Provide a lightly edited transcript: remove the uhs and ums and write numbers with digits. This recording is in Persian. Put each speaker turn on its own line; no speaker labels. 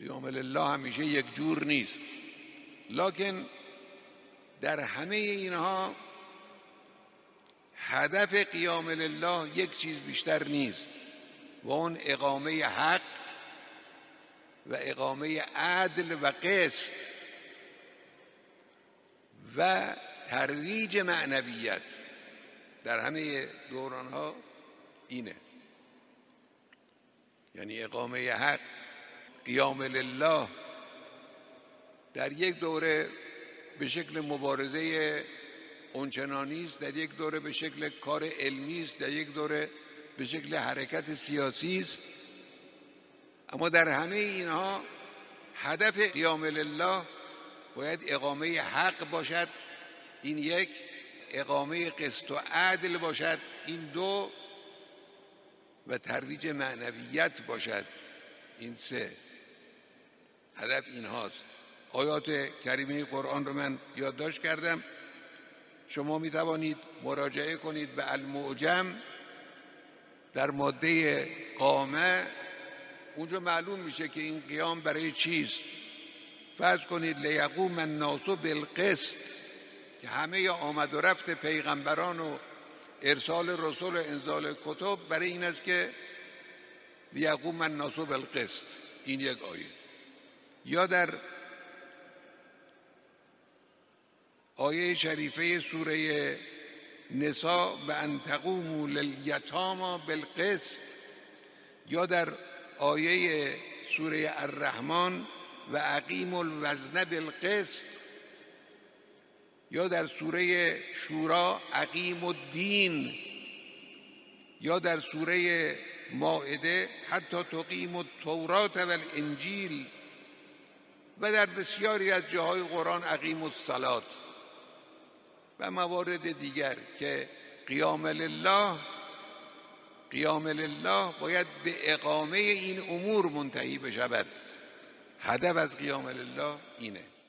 قیام لله همیشه یک جور نیست، لکن در همه اینها هدف قیام لله یک چیز بیشتر نیست و اون اقامه حق و اقامه عدل و قسط و ترویج معنویت در همه دورانها اینه. یعنی اقامه حق، قیام لله در یک دوره به شکل مبارزه اونچنانی است، در یک دوره به شکل کار علمی است، در یک دوره به شکل حرکت سیاسی است، اما در همه اینها هدف قیام لله باید اقامه حق باشد، این یک، اقامه قسط و عدل باشد، این دو، و ترویج معنویت باشد، این سه. هدف این هاست. آیات کریمه قرآن رو من یادداشت کردم، شما می توانید مراجعه کنید به المعجم در ماده قامه، اونجا معلوم میشه که این قیام برای چیست. فرض کنید لیقوم الناس بالقسط، که همه آمد و رفت پیغمبران و ارسال رسول و انزال کتب برای این است که لیقوم الناس بالقسط، این یک آیه. یا در آیه شریفه سوره نساء و ان تقوموا للیتامی بالقسط، یا در آیه سوره الرحمن و اقیموا الوزن بالقسط، یا در سوره شورا اقیموا الدین، یا در سوره مائده حتی تقیموا التوراة و الانجیل، و در بسیاری از جاهای قرآن اقیموا الصلاة و موارد دیگر که قیام لله باید به اقامه این امور منتهی بشود. هدف از قیام لله اینه.